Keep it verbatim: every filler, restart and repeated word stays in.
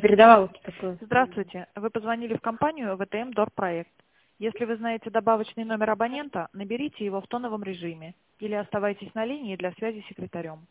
передавала такое. Здравствуйте. Вы позвонили в компанию вэ тэ эм Дорпроект. Если вы знаете добавочный номер абонента, наберите его в тоновом режиме или оставайтесь на линии для связи с секретарем.